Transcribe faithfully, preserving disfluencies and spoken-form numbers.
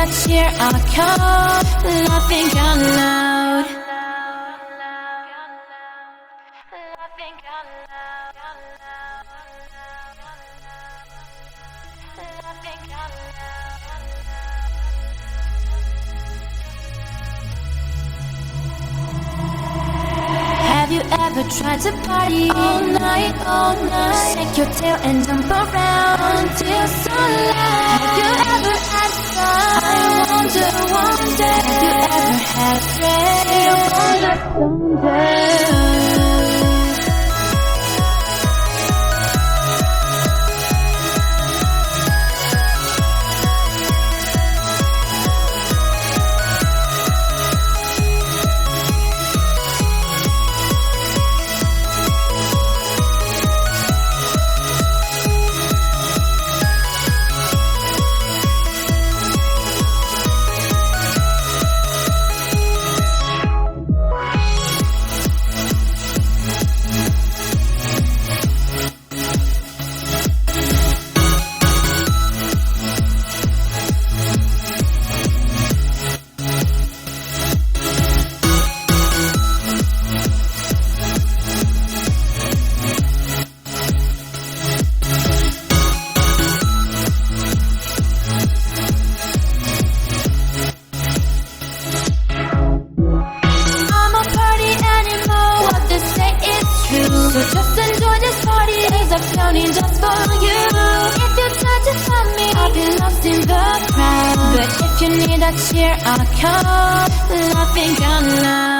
a cheer, I'll come laughing out loud. Laughing out loud. Laughing out loud. Have you ever tried to party all night, all night? Shake your tail and jump around till sunlight. Have you ever had fun? I wonder, wonder. Have you ever had friends? I wonder someday. So just enjoy this party, as I'm counting just for you. If you try to find me, I'll be lost in the crowd. But if you need a cheer, I'll come laughing out loud.